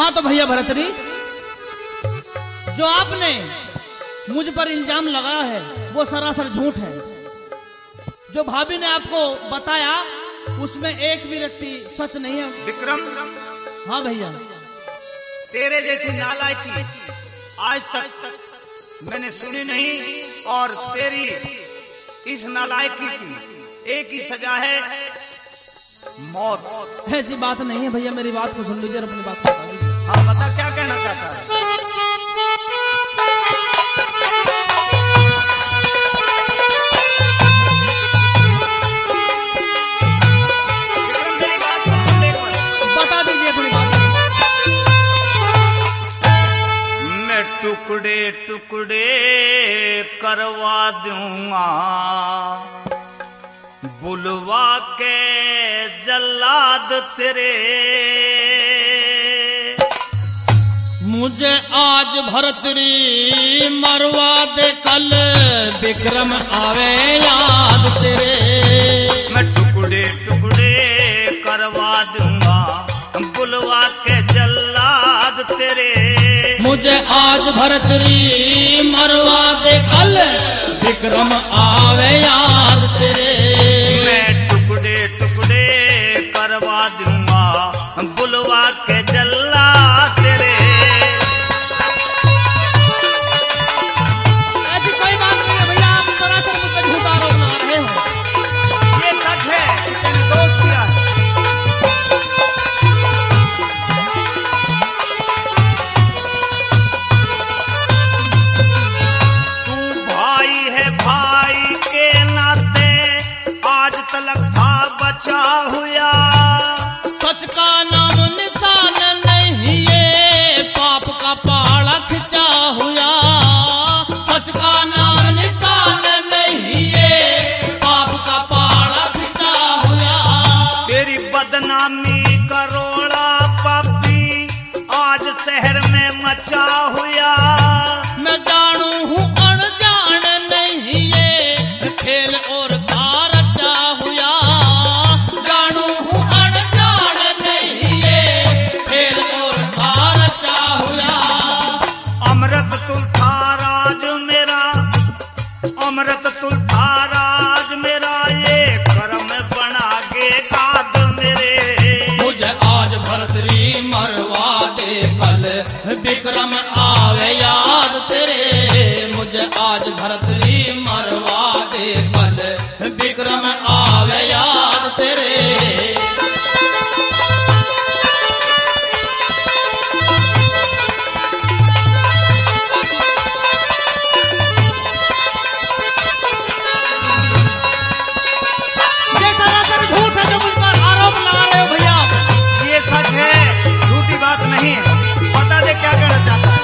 हाँ तो भैया भरतरी, जो आपने मुझ पर इल्जाम लगाया है वो सरासर झूठ है। जो भाभी ने आपको बताया उसमें एक भी व्यक्ति सच नहीं है। विक्रम, हाँ भैया, तेरे जैसी नालायकी आज तक मैंने सुनी नहीं, और तेरी इस नालायकी की एक ही सजा है, मौत। ऐसी बात नहीं है भैया, मेरी बात को सुन लीजिए और अपनी बात को बता लीजिए। हाँ बता, क्या कहना चाहता है? बता दीजिए अपनी बात। मैं टुकड़े टुकड़े करवा दूंगा, बुलवा के जल्लाद तेरे। मुझे आज भरतरी मरवा दे, कल विक्रम आवे याद तेरे। मैं टुकड़े टुकड़े करवा दूंगा, बुलवा के जल्लाद तेरे। मुझे आज भरतरी मरवा दे, कल विक्रम आवे याद तेरे। मैं टुकड़े टुकड़े करवा दूंगा, बुलवा के जल्लाद तेरे। ऐसी कोई बात नहीं है भैया, आप सरासर मुझ पर झूठा आरोप लगा रहे हो। ये सच है, इसने दोष किया है। तू भाई है, भाई के नाते आज तलक था बचा हुआ। सच का नाम निशान नहीं, ये पाप का पहाड़ खिंचा हुआ। सच का नाम निशान नहीं, ये पाप का पहाड़ खिंचा हुआ। तेरी बदनामी करोड़ा पापी आज शहर में मचा हुआ। मैं जानू हूँ अनजान नहीं, ये खेल और कार रचा हुआ। जानू हूँ अनजान नहीं, ये खेल और कार रचा हुआ। अमृत सुल्था राज मेरा, अमृत सुल्था राज मेरा, ये कर्म बना के काद मेरे। मुझे आज भरतरी मरवा दे, कल विक्रम आवे याद तेरे। मुझे आज भरतरी मरवा दे, कल विक्रम आवे याद तेरे। ये सरासर झूठ है जो मुझ पर आरोप लगा रहे हो भैया। ये सच है, झूठी बात नहीं है। बता दे क्या कहना चाहता है।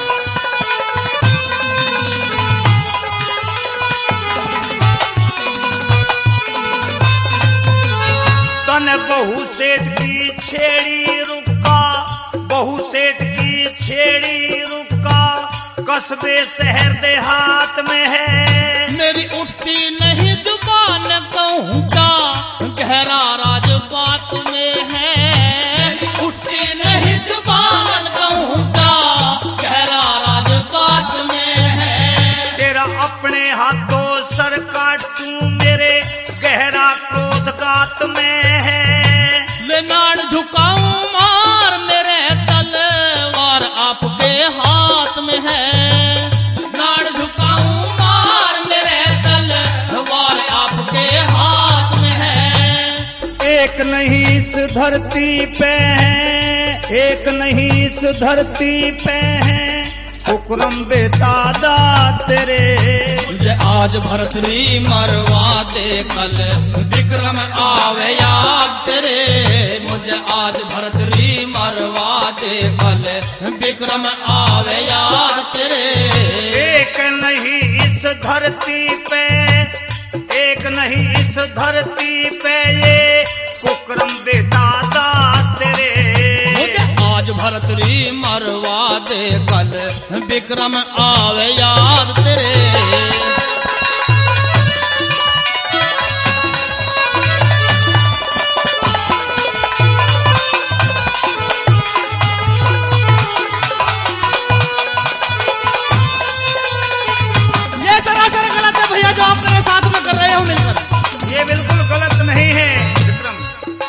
तन बहू सेठ की छेड़ी रुका, बहू सेठ की छेड़ी रुका, कस्बे शहर देहात में है। मेरी उठती नहीं जुबान, कहूँ का गहरा राज बात में है। उठती नहीं जुबान, कहूँ का गहरा राज बात में है। तेरा अपने हाथों सर काटूं, मेरे गहरा क्रोध गात में है। मैं नाड़ झुकाऊं मार, मेरे तलवार आपके हाथ में है। नाड़ झुकाऊं मार, मेरे तलवार आपके हाथ में है। एक नहीं इस धरती पे है, एक नहीं इस धरती पे है, हुक्म बेतादा तेरे। मुझे आज भरतरी मरवा दे, कल विक्रम आवे याद तेरे। मुझे आज भरतरी मरवा दे, कल विक्रम आवे याद तेरे। एक नहीं इस धरती पे, एक नहीं इस धरती पे, ये हुक्म बेतादा तेरे। मुझे आज भरतरी मरवा दे, कल विक्रम आवे याद तेरे। हूँ मिलकर। ये बिल्कुल गलत नहीं है विक्रम।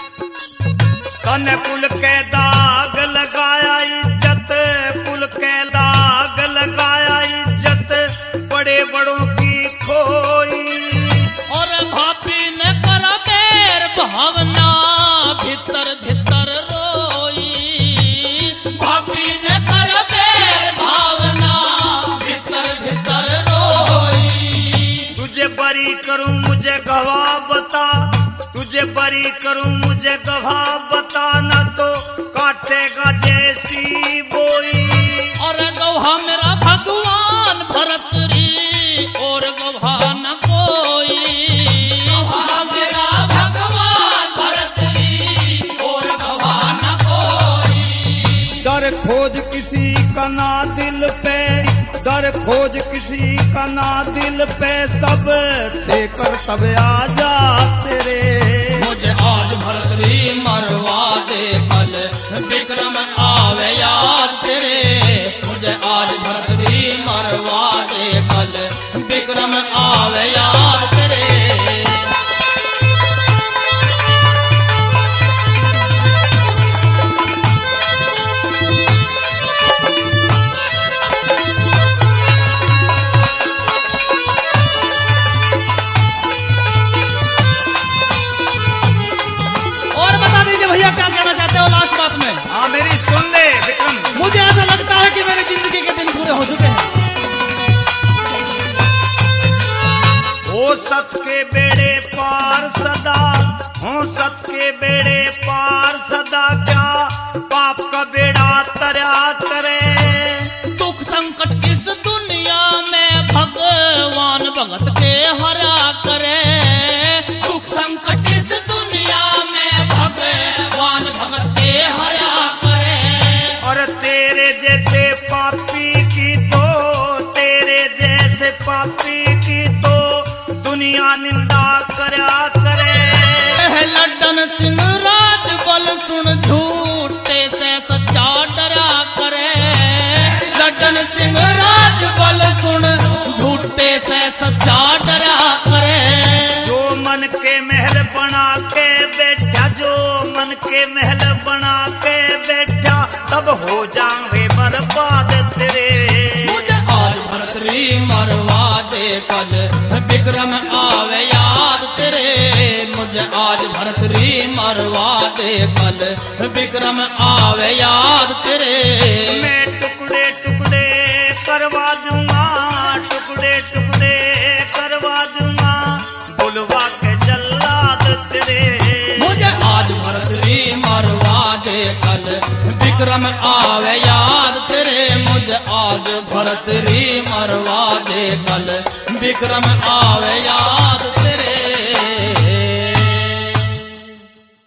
तन कुल के दाग लगाया इज्जत, कुल के दाग लगाया इज्जत, बड़े बड़ों की खोई। और भाभी ने कर बेर भावना भीतर भीतर रोई। भाभी ने कर बेर भावना भीतर भीतर रोई। तुझे बरी करूं मुझे गवाह बता, तुझे बरी करूं मुझे गवाह बता, न तो काटेगा जैसी बोई। और गवाह मेरा भगवान भरत री, और गवाह न कोई। गवाह मेरा भगवान भरत री, और गवाह न कोई। दर खोज किसी का ना दिल पे, दर खोज किसी का ना दिल पे, सब थे कर तब आजा तेरे। मुझे आज भरत री मरवा दे कल, विक्रम आवे याद तेरे। मुझे आज भरत री मरवा दे कल, विक्रम आवे याद तेरे। भैया क्या कहना चाहते हो लास्ट बात में? हाँ मेरी सुन ले विक्रम। मुझे ऐसा लगता है कि मेरी जिंदगी के दिन पूरे हो चुके हैं। हो सत के बेड़े पार सदा, हो सत के बेड़े पार सदा, क्या पाप का बेड़ा तरया करे। दुख संकट इस दुनिया में भगवान भगत के हरा करे। दुख संकट इस दुनिया में भगवान भगत के हरा करे। और तेरे जैसे पापी की तो, तेरे जैसे पापी की तो दुनिया निंदा करया करे। लड्डन सिंह राज बल सुन झूठे से सच्चा डरा करे। लड्डन सिंह राज बल सुन झूठे से सच्चा डरा करे। जो मन के महल बना के बैठा, जो मन के महल बना के बैठा, तब हो जाए बर्बाद तेरे। मुझे आज भरत री मरवा दे कल, विक्रम आवे याद तेरे। मुझे आज भरत री मरवा दे कल, विक्रम आवे याद तेरे। मैं टुकड़े टुकड़े करवा दूंगा, टुकड़े टुकड़े करवा दूंगा, बुलवा के जल्लाद तेरे। मुझे आज भरत री मरवा दे कल, विक्रम आवे याद तेरे। मुझे आज भरत री मरवा दे कल, विक्रम आवे याद तेरे।